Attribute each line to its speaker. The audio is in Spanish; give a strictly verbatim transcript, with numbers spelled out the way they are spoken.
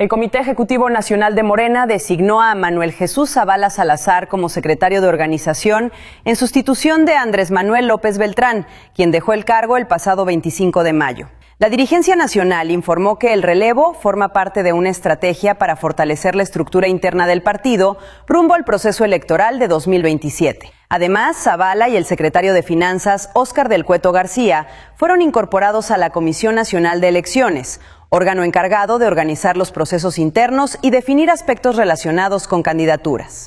Speaker 1: El Comité Ejecutivo Nacional de Morena designó a Manuel Jesús Zavala Salazar como secretario de organización en sustitución de Andrés Manuel López Beltrán, quien dejó el cargo el pasado veinticinco de mayo. La dirigencia nacional informó que el relevo forma parte de una estrategia para fortalecer la estructura interna del partido rumbo al proceso electoral de dos mil veintisiete. Además, Zavala y el secretario de Finanzas, Óscar del Cueto García, fueron incorporados a la Comisión Nacional de Elecciones, órgano encargado de organizar los procesos internos y definir aspectos relacionados con candidaturas.